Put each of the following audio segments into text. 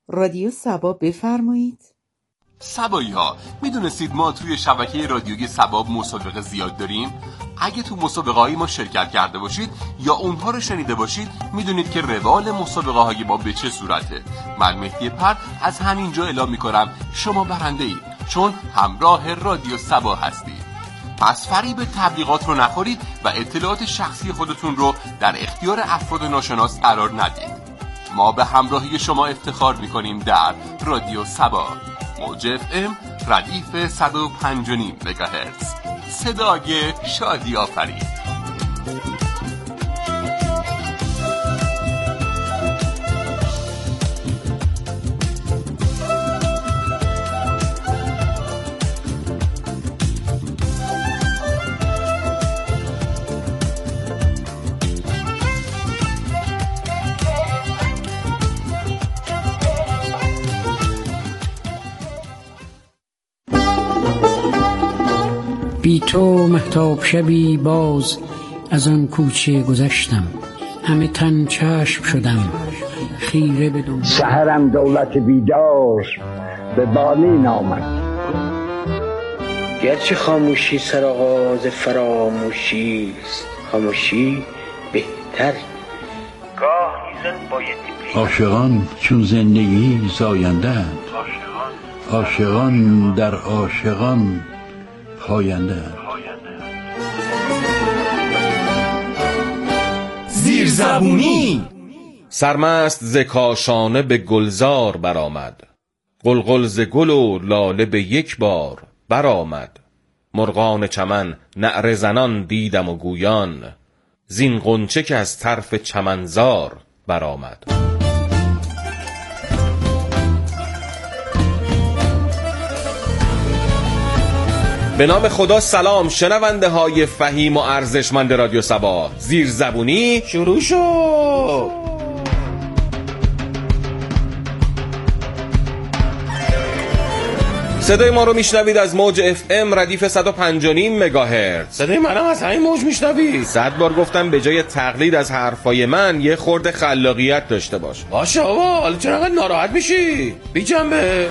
رادیو صبا بفرمایید. صبایی ها، میدونستید ما توی شبکه رادیویی صبا مسابقه زیاد داریم؟ اگه تو مسابقه های ما شرکت کرده باشید یا اونها رو شنیده باشید میدونید که روال مسابقه های ما به چه صورته. من مهدی پر از همینجا اعلام میکنم شما برنده اید، چون همراه رادیو صبا هستید. پس فریب تبلیغات رو نخورید و اطلاعات شخصی خودتون رو در اختیار افراد ناشناس قرار ندید. ما به همراهی شما افتخار میکنیم در رادیو صبا، موج FM ردیف 105.5 مگاهرتز، صدای شادی آفرین. بی تو مهتاب شبی باز از آن کوچه گذشتم، همه تن چشم شدم خیره بدون. سحرم دولت بیدار به بالین آمد، گرچه خاموشی سرآغاز فراموشی است، خاموشی بهتر. گاه ایزن بایدی عاشقان چون زندگی زاینده‌اند، عاشقان در عاشقان پاینده. زیرزبونی. سرمست ز کاشانه به گلزار برآمد، قلقل ز گل و لاله به یک بار برآمد. مرغان چمن نعره زنان دیدم و گویان، زین غنچه که از طرف چمنزار برآمد. به نام خدا. سلام شنونده های فهیم و ارزشمند رادیو صبا، زیرزبونی شروع شد. صدای ما رو میشنوید از موج FM ردیف 105.5 مگاهرتز. صدای منم از همین موج میشنوید. 100 بار گفتم به جای تقلید از حرفای من یه خورده خلاقیت داشته باش. باشه آقا، حالا چرا انقدر ناراحت میشی؟ بی جنبه.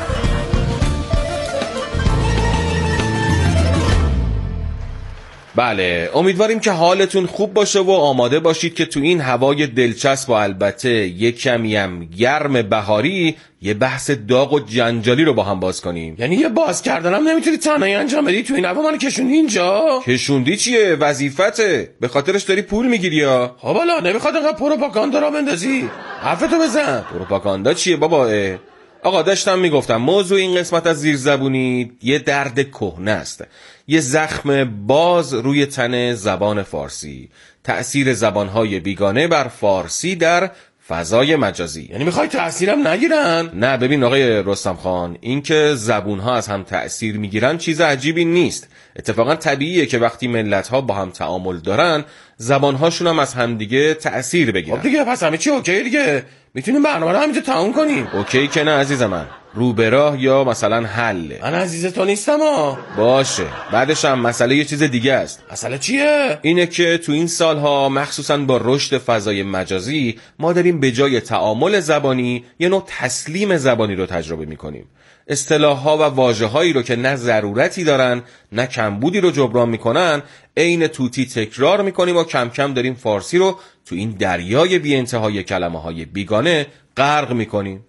بله، امیدواریم که حالتون خوب باشه و آماده باشید که تو این هوای دلچسب و البته یک کمی هم گرم بهاری یه بحث داغ و جنجالی رو با هم باز کنیم. یعنی یه باز کردنم نمیتونی تنهایی انجام بدی؟ تو این هوا منو کشوندی اینجا؟ کشوندی چیه؟ وظیفته، به خاطرش داری پول میگیری یا؟ خب حالا نمیخواد انقدر پروپاگاندا را بندازی؟ حرفتو بزن. پروپاگاندا چیه بابا؟ آقا داشتم میگفتم موضوع این قسمت از زیرزبونی یه درد کهنه است، یه زخم باز روی تن زبان فارسی، تأثیر زبانهای بیگانه بر فارسی در فضای مجازی. یعنی میخوای تأثیرم نگیرن؟ نه ببین آقای رستم خان، این که زبونها از هم تأثیر میگیرن چیز عجیبی نیست. اتفاقا طبیعیه که وقتی ملت‌ها با هم تعامل دارن زبانهاشون هم از همدیگه تأثیر بگیرن. خب دیگه پس همه چی اوکی دیگه، میتونیم برنامه رو همینجا تموم کنیم. اوکی که نه عزیز من، رو به راه یا مثلا حل. من عزیز تو نیستم ها. باشه، بعدش هم مسئله یه چیز دیگه است. مسئله چیه؟ اینه که تو این سالها مخصوصا با رشد فضای مجازی ما داریم به جای تعامل زبانی یه نوع تسلیم زبانی رو تجربه میکنیم. اصطلاح‌ها و واژه‌هایی رو که نه ضرورتی دارن نه کمبودی رو جبران میکنن عین توتی تکرار میکنیم و کم کم داریم فارسی رو تو این دریای بی انتهای کلمه‌های بیگانه غرق میکنیم.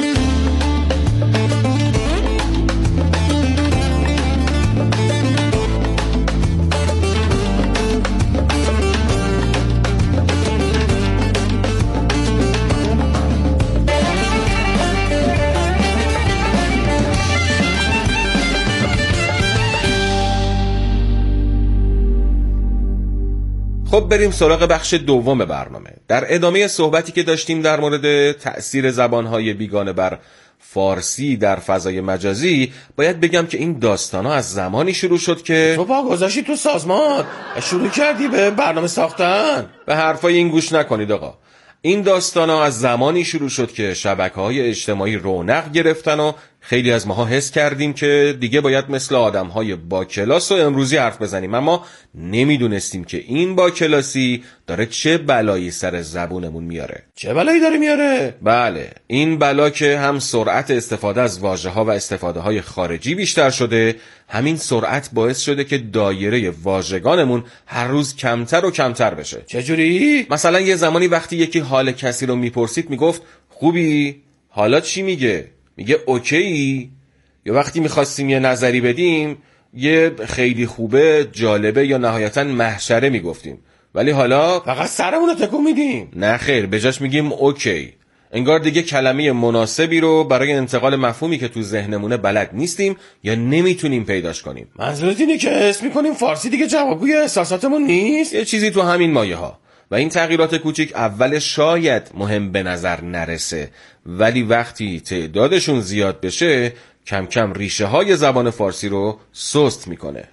خب بریم سراغ بخش دوم برنامه. در ادامه صحبتی که داشتیم در مورد تأثیر زبانهای بیگانه بر فارسی در فضای مجازی، باید بگم که این داستانا از زمانی شروع شد که تو پا گذاشتی تو سازمان شروع کردی به برنامه ساختن. به حرفای این گوش نکنید آقا. این داستانا از زمانی شروع شد که شبکه‌های اجتماعی رونق گرفتن و خیلی از ماها حس کردیم که دیگه باید مثل آدم‌های با کلاس و امروزی حرف بزنیم، اما نمیدونستیم که این با کلاسی داره چه بلایی سر زبونمون میاره. چه بلایی داره میاره؟ بله، این بلا که هم سرعت استفاده از واژه‌ها و استفاده‌های خارجی بیشتر شده، همین سرعت باعث شده که دایره واژگانمون هر روز کمتر و کمتر بشه. چجوری؟ مثلا یه زمانی وقتی یکی حال کسی رو میپرسید میگفت خوبی؟ حالا چی میگه؟ میگه اوکی؟ یا وقتی میخواستیم یه نظری بدیم یه خیلی خوبه، جالبه یا نهایتاً محشره میگفتیم، ولی حالا فقط سرمون رو تکون میدیم. نه خیر، به جاش میگیم اوکی. انگار دیگه کلمه مناسبی رو برای انتقال مفهومی که تو ذهنمونه بلد نیستیم یا نمیتونیم پیداش کنیم. منظورت اینه که حس میکنیم فارسی دیگه جوابگوی احساساتمون نیست؟ یه چیزی تو همین مایه ها. و این تغییرات کوچیک اول شاید مهم به نظر نرسه، ولی وقتی تعدادشون زیاد بشه کم کم ریشه های زبان فارسی رو سست میکنه.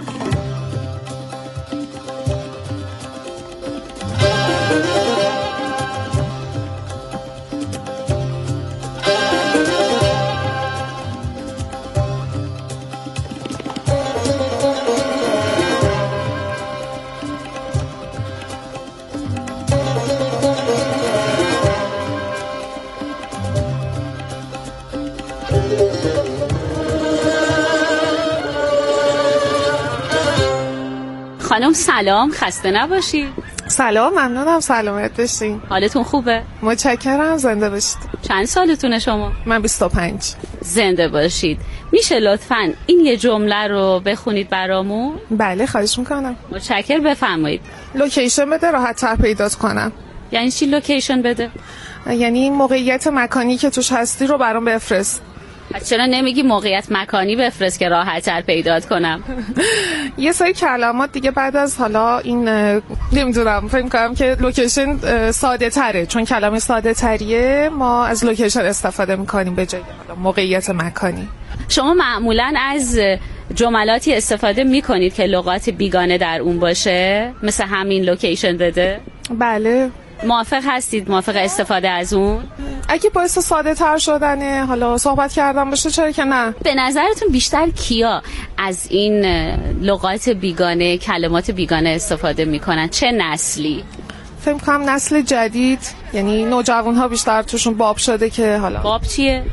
خانم سلام، خسته نباشید. سلام، ممنونم، سلامت باشین. حالتون خوبه؟ متشکرم، زنده باشید. چند سالتونه شما؟ من 25. زنده باشید. میشه لطفاً این یه جمله رو بخونید برامون؟ بله، خواهش میکنم. متشکر، بفرمایید. لوکیشن بده راحت تر پیدا کنم. یعنی چی لوکیشن بده؟ یعنی موقعیت مکانی که توش هستی رو برام بفرست. چرا نمیگی موقعیت مکانی بفرست که راحت تر پیدا کنم؟ یه سری کلمات دیگه بعد از حالا این نمیدونم، فکر می‌کنم که لوکیشن ساده تره، چون کلمه ساده تریه ما از لوکیشن استفاده میکنیم به جای موقعیت مکانی. شما معمولاً از جملاتی استفاده میکنید که لغات بیگانه در اون باشه، مثل همین لوکیشن بده؟ بله. موافق هستید؟ موافق استفاده از اون؟ اگه باعث ساده تر شدنه حالا صحبت کردم باشه، چرا که نه. به نظرتون بیشتر کیا از این لغات بیگانه، کلمات بیگانه استفاده میکنن؟ چه نسلی؟ فکر کنم نسل جدید، یعنی نوجوان ها بیشتر توشون باب شده که حالا. باب چیه؟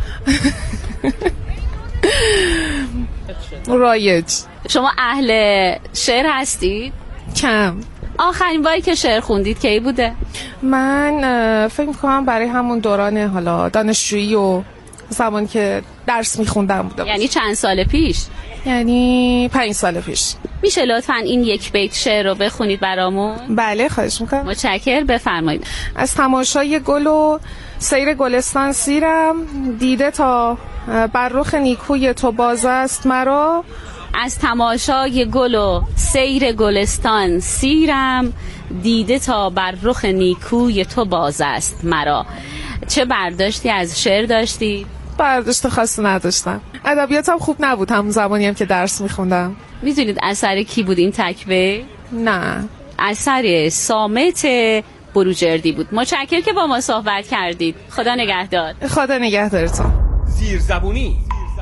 رایج. شما اهل شعر هستید؟ کم. آخرین باری که شعر خوندید کی بوده؟ من فکر می‌کنم برای همون دوران حالا دانشجویی و زمانی که درس می‌خوندم بوده. یعنی چند سال پیش؟ یعنی 5 سال پیش. میشه لطفاً این یک بیت شعر رو بخونید برامون؟ بله، خواهش می‌کنم. متشکر، بفرمایید. از تماشای گل و سیر گلستان سیرم، دیده تا بر رخ نیکوی تو باز است مرا. از تماشای گل و سیر گلستان سیرم، دیده تا بر رخ نیکوی تو باز است مرا. چه برداشتی از شعر داشتی؟ برداشت خاصی نداشتم. ادبیاتم خوب نبود همون زمانی هم که درس میخوندم. میدونید اثر کی بود این تکبه؟ نه. اثر صامت بروجردی بود. متشکرم که با ما صحبت کردید. خدا نگهدار. خدا نگهدارتون. زیرزبونی.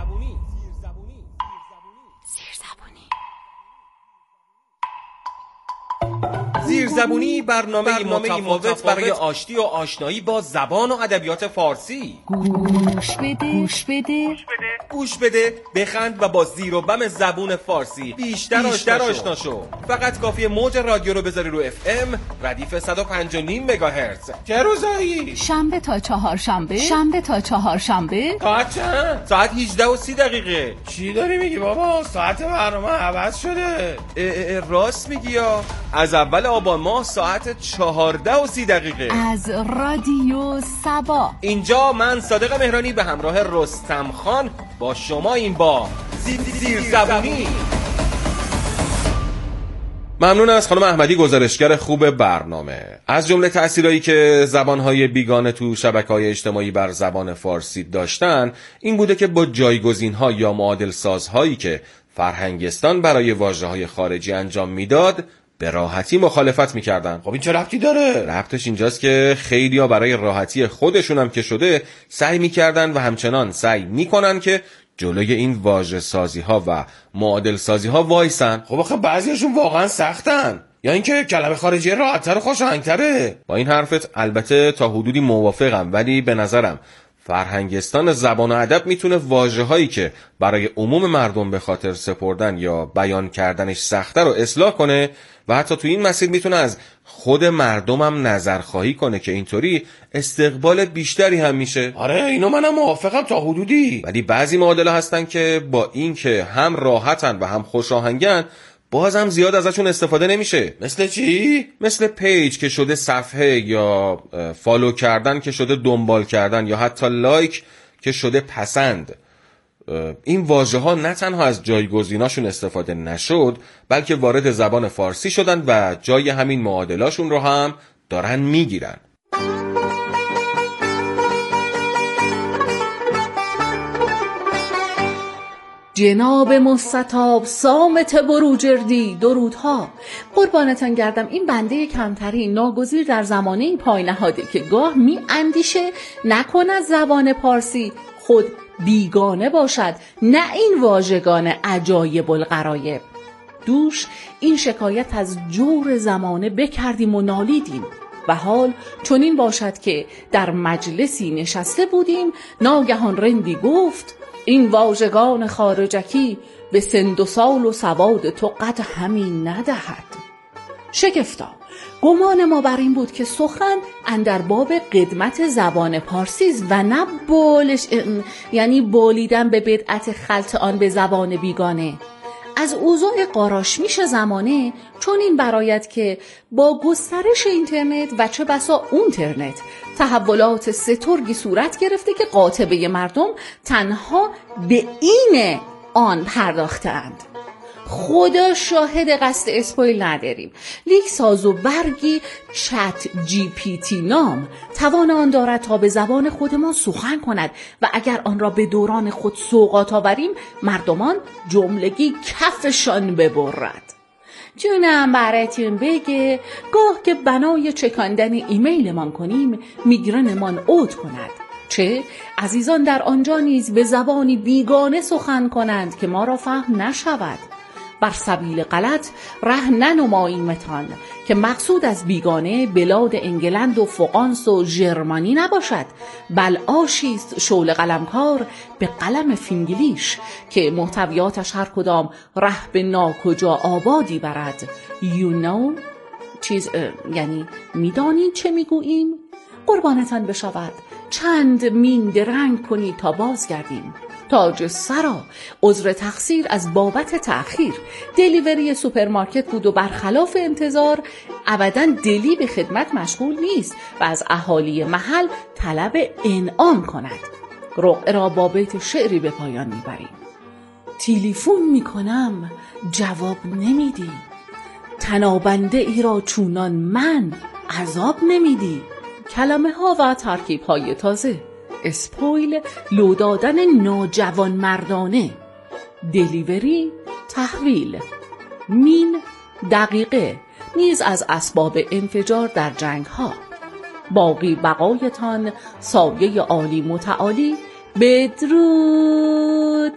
زیرزبونی برنامه متفاوت برای آشتی و آشنایی با زبان و ادبیات فارسی. گوش بده، بخند و با زیر و بم زبون فارسی بیشتر آشنا شو. فقط کافیه موج رادیو رو بذاری رو FM ردیف 105.5 مگاهرتز. چه روزایی؟ شنبه تا چهارشنبه. ساعت چند؟ ساعت 18:30. چی داری میگی بابا؟ ساعت برنامه عوض شده. راست میگی یا؟ از اول آبان ماه ساعت 14:30. از رادیو سبا. اینجا من صادق مهرانی به همراه رستم خان با شما این با زیرزبونی. ممنون از خانم احمدی، گزارشگر خوب برنامه. از جمله تأثیرایی که زبانهای بیگانه تو شبکه‌های اجتماعی بر زبان فارسی داشتن این بوده که با جایگزین‌ها یا معادل سازهایی که فرهنگستان برای واژه‌های خارجی انجام میداد به راحتی مخالفت میکردن. خب این چه ربطی داره؟ ربطش اینجاست که خیلیا برای راحتی خودشون هم که شده سعی میکردن و همچنان سعی میکنن که جلوی این واژه سازی ها و معادل سازی ها وایسن. خب آخه بعضیاشون واقعا سختن، یا اینکه کلمه خارجی راحت‌تر و خوش‌آهنگ‌تره. با این حرفت البته تا حدودی موافقم، ولی به نظرم فرهنگستان زبان و ادب میتونه واژه‌هایی که برای عموم مردم به خاطر سپردن یا بیان کردنش سخته رو اصلاح کنه و حتی تو این مسیر میتونه از خود مردم هم نظرخواهی کنه که اینطوری استقبال بیشتری هم میشه. آره اینو منم موافقم تا حدودی، ولی بعضی معادل‌ها هستن که با این که هم راحتن و هم خوش‌آهنگن بازم زیاد ازشون استفاده نمیشه. مثل چی؟ مثل پیج که شده صفحه، یا فالو کردن که شده دنبال کردن، یا حتی لایک که شده پسند. این واژه ها نه تنها از جایگزیناشون استفاده نشد، بلکه وارد زبان فارسی شدن و جای همین معادلاشون رو هم دارن میگیرن. جناب مستطاب سامت بروجردی، درودها. قربانتان گردم. این بنده کمتری ناگزیر در زمانه این پای نهاده که گاه می اندیشه نکند زبان پارسی خود بیگانه باشد، نه این واژگان عجایب الغرایب. دوش این شکایت از جور زمانه بکردیم و نالیدیم و حال چنین باشد که در مجلسی نشسته بودیم، ناگهان رندی گفت این واژگان خارجکی به سند و سال و سواد تو قد همین ندهد. شگفتا گمان ما بر این بود که سخن اندر باب قدمت زبان پارسیز و نه بولش، یعنی بولیدن به بدعت خلط آن به زبان بیگانه. از اوضاع قاراشمیش زمانه چون این برآید که با گسترش اینترنت و چه بسا اونترنت تحولات سترگی صورت گرفته که قاطبه مردم تنها به این آن پرداختند. خدا شاهد قصد اسپویل نداریم، لیک ساز و برگی چت جی پی تی نام توان آن دارد تا به زبان خودمان سخن کند و اگر آن را به دوران خود سوغات آوریم مردمان جملگی کفشان ببرد. جونم براتون بگه گاه که بنای چکاندن ایمیل من کنیم میگرن من اوت کند، چه عزیزان در آنجا نیز به زبانی بیگانه سخن کنند که ما را فهم نشود. بر سبیل غلط ره ننماییمتان که مقصود از بیگانه بلاد انگلند و فقانس و ژرمنی نباشد، بل آشیست شغل قلمکار به قلم فینگلیش که محتویاتش هر کدام ره به ناکجا آبادی برد. You know یعنی میدانید چه میگوییم؟ قربانتان بشود چند مین درنگ کنید تا بازگردیم. تاج سرا عذر تقصیر از بابت تأخیر. دلیوری سوپرمارکت بود و برخلاف انتظار ابداً دلی به خدمت مشغول نیست و از اهالی محل طلب انعام کند. رقعه را با بیت شعری به پایان میبریم. تلفن میکنم جواب نمیدی، تنابنده ای را چونان من عذاب نمیدی. کلمه ها و ترکیب های تازه، اسپویل لو دادن ناجوان مردانه، دلیوری تحویل، مین دقیقه نیز از اسباب انفجار در جنگ ها. باقی بقایتان سایه عالی متعالی. بدرود.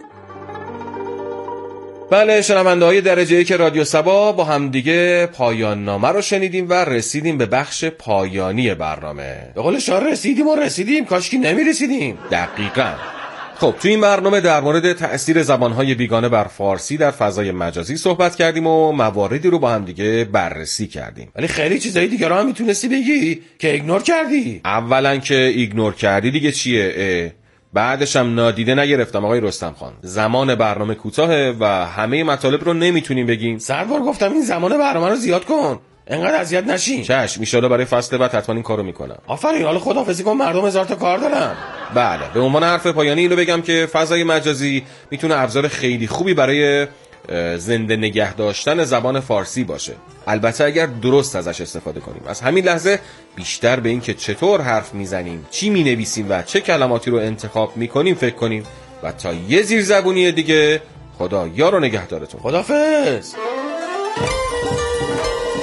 بله شنونده های درجه‌ای که رادیو سبا با هم دیگه پایان نامه رو شنیدیم و رسیدیم به بخش پایانی برنامه. به قول شعر رسیدیم کاشکی نمی‌رسیدیم. دقیقاً. خب تو این برنامه در مورد تأثیر زبان‌های بیگانه بر فارسی در فضای مجازی صحبت کردیم و مواردی رو با هم دیگه بررسی کردیم. ولی خیلی چیزای دیگه رو هم میتونستی بگی که ایگنور کردی. اولا که ایگنور کردی دیگه چیه؟ بعدش هم نادیده نگرفتم آقای رستم خان. زمان برنامه کوتاهه و همه مطالب رو نمیتونیم بگیم. سربار گفتم این زمان برنامه رو زیاد کن، انقدر اذیت نشین. چشم، ان شاءالله برای فصل بعد حتما این کارو میکنم. آفرین، حالا خداحافظی کن، مردم هزار تا کار دارن. بله، به عنوان حرف پایانی اینو بگم که فضای مجازی میتونه ابزار خیلی خوبی برای زنده نگه داشتن زبان فارسی باشه، البته اگر درست ازش استفاده کنیم. از همین لحظه بیشتر به این که چطور حرف میزنیم، چی مینویسیم و چه کلماتی رو انتخاب میکنیم فکر کنیم. و تا یه زیرزبونی دیگه، خدا یار و نگهدارتون. خداحافظ.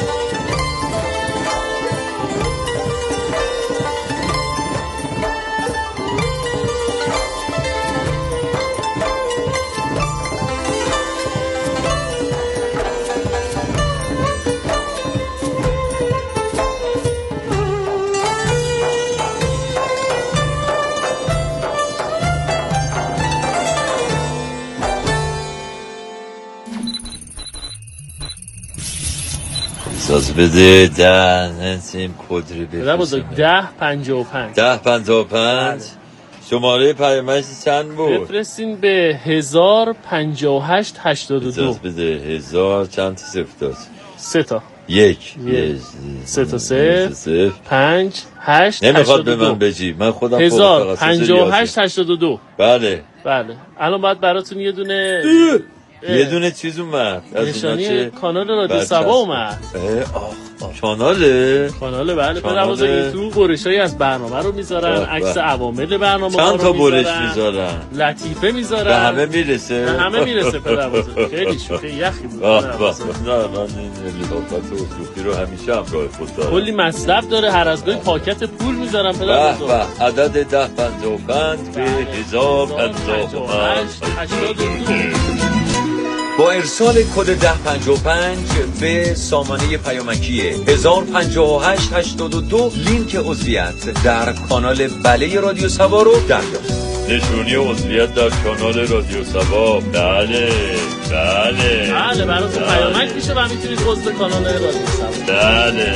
احساس بده 10 نسیم کدری پدر بزرگ 1055 1055 شماره پیامک چند بود؟ بفرستین به 1058 82. احساس بده 1000 چند تا صفر داشت؟ 3 تا 1 3 تا 0 5 8 نمیخواد به من بجی من خودم 1058 82. بله الان باید براتون یه دونه چیز اومد نشانی کانال رادیو سبا اومد. کاناله بله پدر بزرگ تو برشایی از برنامه رو میذارن، عکس عوامل برنامه چند تا برش میذارن، لطیفه میذارن، به همه میرسه پدر بزرگ. خیلی شوخی یخی بود. نه من این لطافت اصوفی رو همیشه همراه خود دارم. کلی مصرف داره، هر از گاهی پاکت پول میذارن پدر بزرگ. عدد 1055 به 1058 82. با ارسال کد 1055 به سامانه پیامکی 1058 82 لینک عضویت در کانال بله رادیو سبا رو دریافت. نشونی عضویت در کانال رادیو سبا. بله براتون پیامک میشه و میتونید عضو کانال رادیو سبا. بله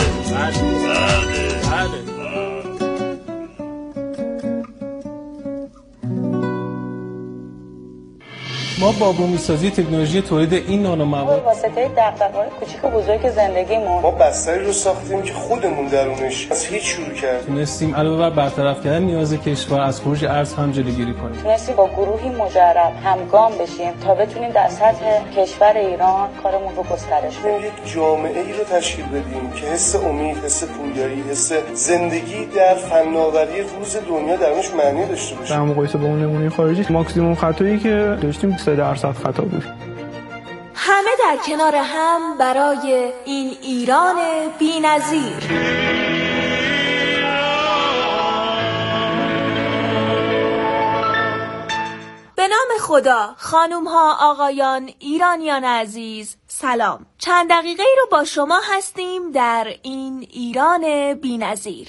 ما با بومی‌سازی تکنولوژی تولید این نانومواد واسطه دغدغه‌های کوچیک و بزرگ زندگیمون ما بستری رو ساختیم که خودمون درونش از هیچ شروع کردیم. تونستیم علاوه بر برطرف کردن نیاز کشور از خروج ارز هم جلوگیری کنیم. تونستیم با گروهی مجرب همگام بشیم تا بتونیم در سطح کشور ایران کارمون رو گسترش بدیم. یک جامعه‌ای رو تشکیل بدیم که حس امید، حس پویایی، حس زندگی در فناوری روز دنیا درونش معنی داشته باشه. در مقایسه با اون نمونه خارجی ماکسیمم خطایی که داشتیم 3% خطا بود. همه در کنار هم برای این ایران بی‌نظیر. به نام خدا، خانوم ها، آقایان، ایرانیان عزیز، سلام. چند دقیقه ای رو با شما هستیم در این ایران بی‌نظیر.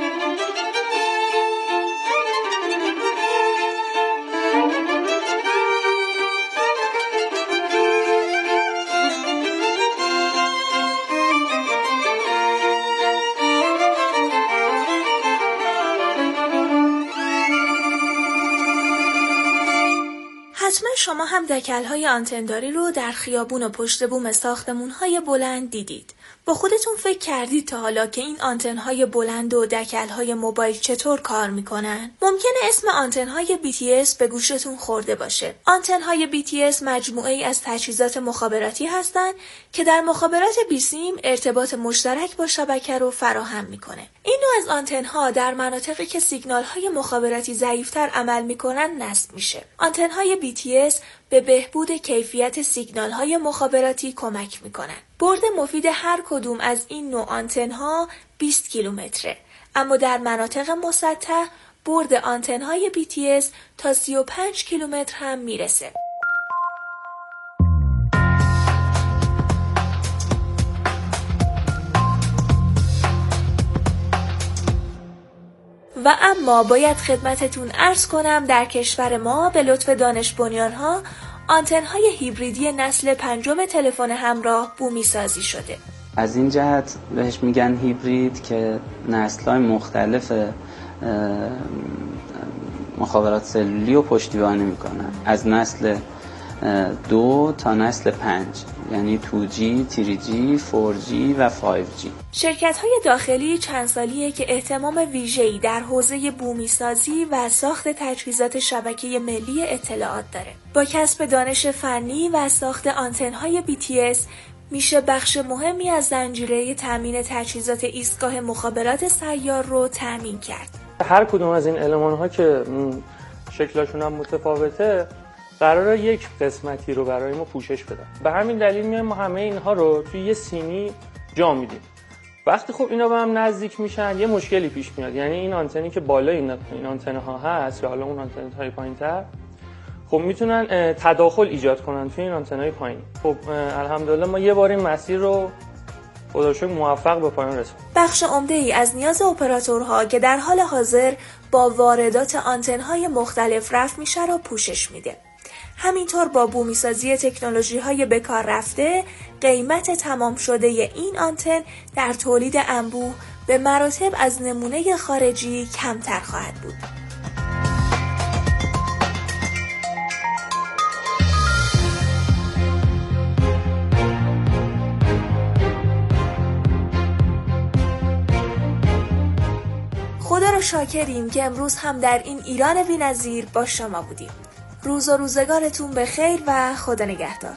حتما شما هم دکل‌های آنتنداری رو در خیابون و پشت بوم ساختمون‌های بلند دیدید. با خودتون فکر کردید تا حالا که این آنتن‌های بلند و دکل‌های موبایل چطور کار می‌کنن؟ ممکنه اسم آنتن‌های BTS به گوشتون خورده باشه. آنتن‌های BTS مجموعه‌ای از تجهیزات مخابراتی هستند که در مخابرات بیسیم ارتباط مشترک با شبکه رو فراهم می‌کنه. این نوع از آنتن‌ها در مناطقی که سیگنال‌های مخابراتی ضعیف‌تر عمل می‌کنن نصب میشه. آنتن‌های BTS به بهبود کیفیت سیگنال‌های مخابراتی کمک می‌کنن. برد مفید هر کدوم از این نوع آنتن‌ها 20 کیلومتره، اما در مناطق مسطح برد آنتن‌های BTS تا 35 کیلومتر هم میرسه. و اما باید خدمتتون عرض کنم در کشور ما به لطف دانش بنیان‌ها آنتن‌های هیبریدی نسل 5 تلفن همراه بومی سازی شده. از این جهت بهش میگن هیبرید که نسل‌های مختلف مخابرات سلولی رو پشتیبانی میکنن، از نسل 2 تا نسل 5، یعنی 2G، 3G، 4G و 5G. شرکت‌های داخلی چند سالیه که اهتمام ویژه‌ای در حوزه بومی سازی و ساخت تجهیزات شبکه ملی اطلاعات داره. با کسب دانش فنی و ساخت آنتن‌های BTS میشه بخش مهمی از زنجیره تامین تجهیزات ایستگاه مخابرات سیار رو تامین کرد. هر کدوم از این المان‌ها که شکلشون هم متفاوته قراره یک قسمتی رو برای ما پوشش بدن. به همین دلیل میایم ما همه اینها رو توی یه سینی جا میدیم. وقتی خب اینا به هم نزدیک میشن یه مشکلی پیش میاد. یعنی این آنتنی که بالا این آنتنه ها هست یا حالا اون آنتن‌های پایین‌تر خب میتونن تداخل ایجاد کنن توی این آنتن‌های پایین. خب الحمدلله ما یه بار این مسیر رو خدا شکر موفق به پایان رسوندیم. بخش عمده‌ای از نیاز اپراتورها که در حال حاضر با واردات آنتن‌های مختلف رفع میشه رو پوشش میده. همینطور با بومیسازی تکنولوژی‌های بکار رفته، قیمت تمام شده این آنتن در تولید انبوه به مراتب از نمونه خارجی کمتر خواهد بود. خدا رو شاکریم که امروز هم در این ایران بی‌نظیر با شما بودیم. روز و روزگارتون به خیر و خدا نگهدار.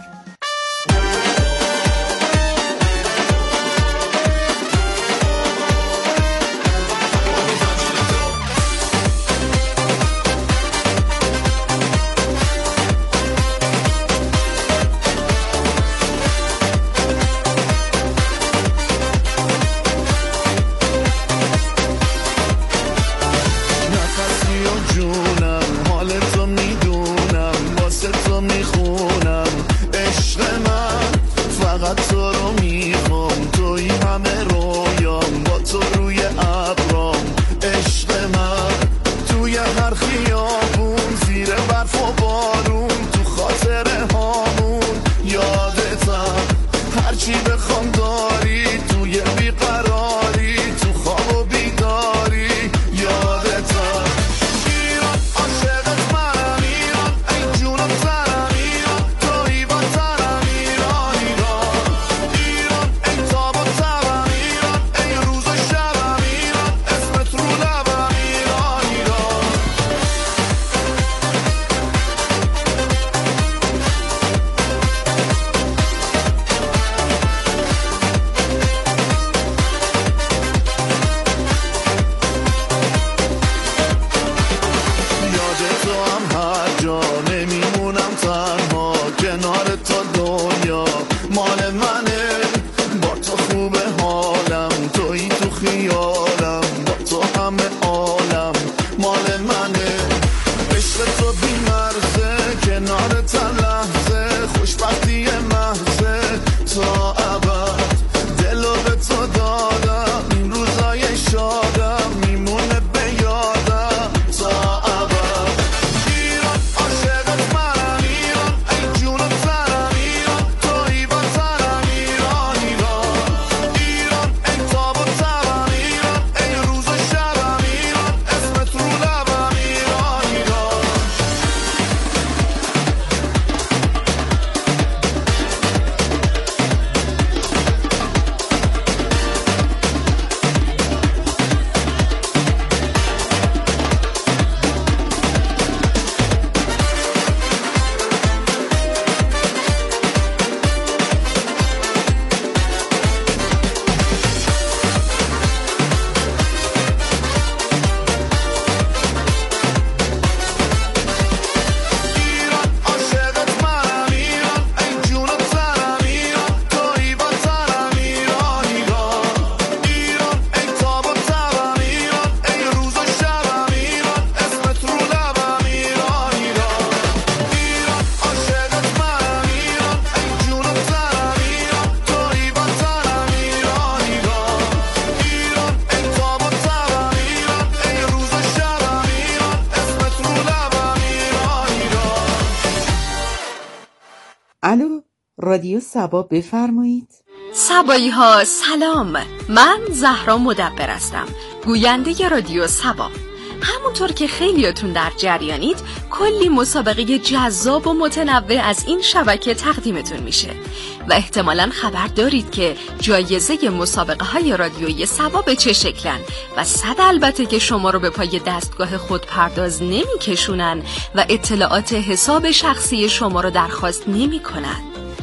الو، رادیو صبا، بفرمایید. صبایی ها سلام، من زهرا مدبر هستم، گوینده رادیو صبا. همونطور که خیلیاتون در جریانید، کلی مسابقه جذاب و متنوع از این شبکه تقدیمتون میشه و احتمالاً خبر دارید که جایزه مسابقه های رادیویی صبا به چه شکلن و البته که شما رو به پای دستگاه خود پرداز نمیکشونن و اطلاعات حساب شخصی شما رو درخواست نمیکنن.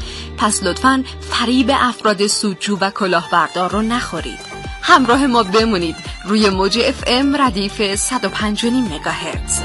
پس لطفاً فریب افراد سودجو و کلاهبردار رو نخورید. همراه ما بمونید روی موج FM ردیف 105.5 مگاهرتز.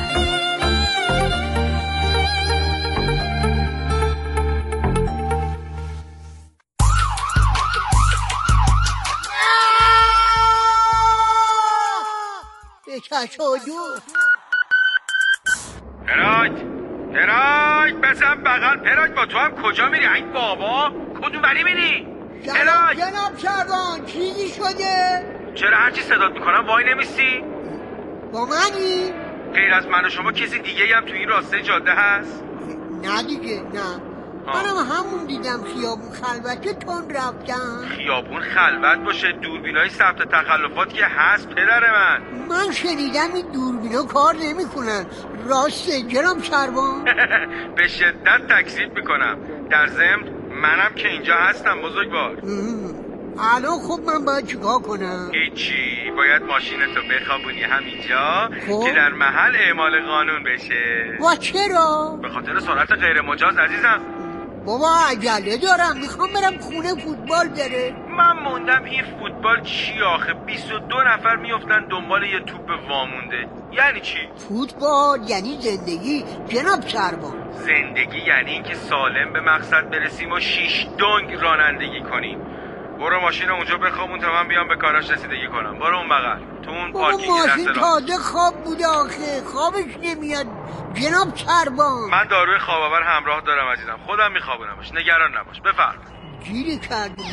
پراید بزن بغل. پراید با تو هم کجا میری؟ این بابا کدوم بری میری؟ پراید جناب شهربان چیزی شده؟ چرا هرچی صدات میکنم وای نمیستی؟ با منی؟ غیر از من و شما کسی دیگه هم تو این راسته جاده هست؟ نه دیگه نه. منم همون دیدم خیابون خلوته تون رفتم. خیابون خلوت باشه دوربینای ثبت تخلفات که هست پدر من شنیدم این دوربینا کار نمیکنن. راسته جناب شربان؟ به شدت تکذیب میکنم. در ضمن منم که اینجا هستم بزرگوار. الان خب من باید چیکار کنم؟ هیچی، باید ماشینتو بخوابونی همینجا که در محل اعمال قانون بشه. و چرا؟ به خاطر سرعت غیر مجاز عزیزم. بابا عجله دارم، میخوام برم خونه فوتبال داره. من موندم این فوتبال چی آخه؟ 22 نفر میافتن دنبال یه توپ وامونده. یعنی چی؟ فوتبال یعنی زندگی جناب شربان. زندگی یعنی اینکه سالم به مقصد برسیم و 6 دنگ رانندگی کنیم. برو ماشین اونجا بخوابون تا من بیام به کاراش رسیدگی کنم. برو اون بغل تو اون پارکینگ ماشین تازه خواب بوده آخه، خوابش نمیاد جناب شربان. من داروی خواب‌آور همراه دارم عزیزم، خودم میخوابونمش، نگران نباش. بفرمایید. گیری کردی.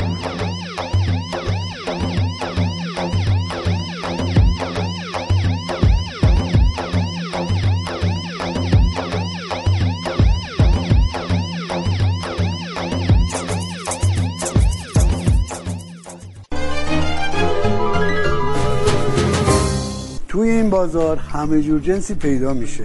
توی این بازار همه جور جنسی پیدا میشه،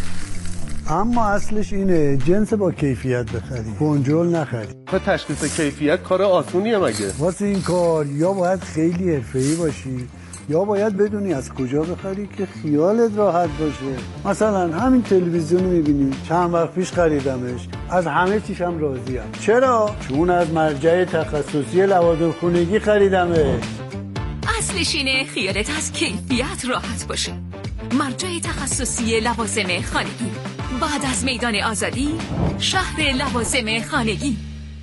اما اصلش اینه جنس با کیفیت بخری، بنجل نخری. تشخیص کیفیت کار آسونیه مگه؟ واسه این کار یا باید خیلی حرفه‌ای باشی یا باید بدونی از کجا بخری که خیالت راحت باشه. مثلا همین تلویزیون میبینی چند وقت پیش خریدمش، از همه چیشم راضیم. چرا؟ چون از مرجع تخصصی لوازم خونگی خریدمش. اصلش اینه خیالت از کیفیت راحت باشه. مرجع تخصصی لوازم خانگی، بعد از میدان آزادی، شهر لوازم خانگی.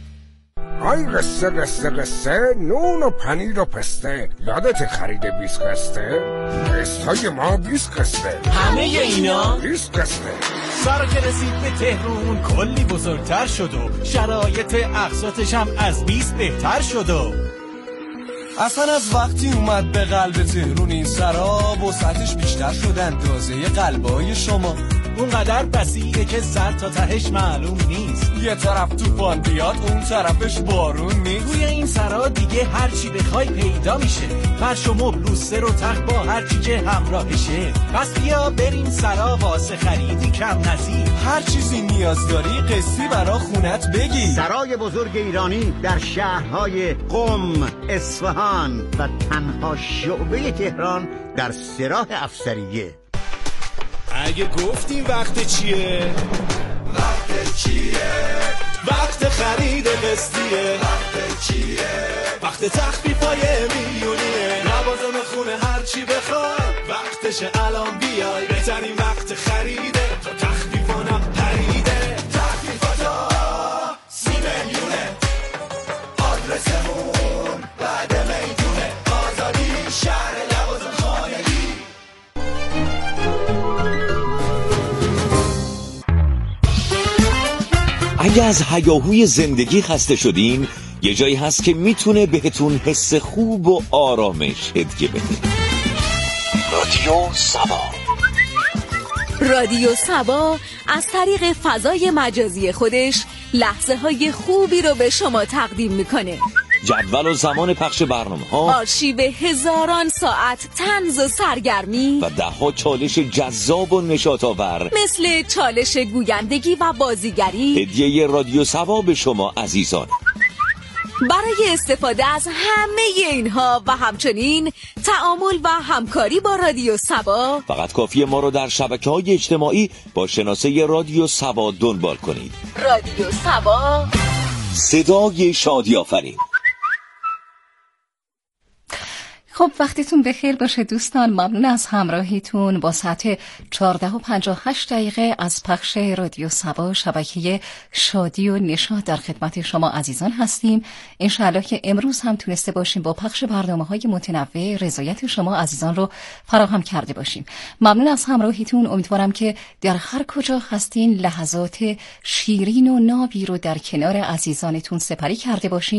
آی قصه قصه قصه، نون و پنیر و پسته، یادت خرید 20 قسته؟ قسطای ما 20 قسته، همه اینا 20 قسته. سارا که رسید به تهرون کلی بزرگتر شد و شرایط اقساطش هم از 20 بهتر شد و اصلا از وقتی اومد به قلب تهرون این سرا وسعتش بیشتر شد اندازه قلبای شما. اونقدر بسیعه که سر تا تهش معلوم نیست. یه طرف طوفان بیاد اون طرفش بارون نیست. توی این سرا دیگه هر چی بخوای پیدا میشه. فرش و مبل و سر و تخت با هر چی که همراهشه. پس بیا بریم سرا واسه خریدی کم نظیر. هر چیزی نیاز داری قسطی برا خونت بگی. سرای بزرگ ایرانی در شهرهای قم، اصفهان و تنها شعبه تهران در سراح افسریه. اگه گفتیم وقت چیه؟ وقت چیه؟ وقت خرید قسطیه. وقت چیه؟ وقت تخفیفای میلیونیه. لوازم خونه هر چی بخوای وقتش الان بیای. بهترین وقت خریده تا تخفیفانم پریده. تخفیفاتا 30 میلیونه. آدرسمون بعد میدونه آزادی شهر لوازم خانگی. اگه از هیاهوی زندگی خسته شدین یه جایی هست که میتونه بهتون حس خوب و آرامش هدیه بده. رادیو سبا. رادیو سبا از طریق فضای مجازی خودش لحظه های خوبی رو به شما تقدیم میکنه. جدول و زمان پخش برنامه‌ها، آرشیو هزاران ساعت طنز و سرگرمی و ده‌ها چالش جذاب و نشاط‌آور مثل چالش گویندگی و بازیگری. هدیه رادیو سبا به شما عزیزان. برای استفاده از همه اینها و همچنین تعامل و همکاری با رادیو سبا فقط کافیه ما رو در شبکه‌های اجتماعی با شناسه رادیو سبا دنبال کنید. رادیو سبا، صدای شادی آفرین. خب وقتتون بخیر باشه دوستان. ممنون از همراهیتون. با ساعت 14:58 از پخش رادیو سبا، شبکه شادی و نشاط، در خدمت شما عزیزان هستیم. انشاءالله که امروز هم تونسته باشیم با پخش برنامه‌های متنوع رضایت شما عزیزان رو فراهم کرده باشیم. ممنون از همراهیتون. امیدوارم که در هر کجا هستین لحظات شیرین و نابی رو در کنار عزیزانتون سپری کرده باشین.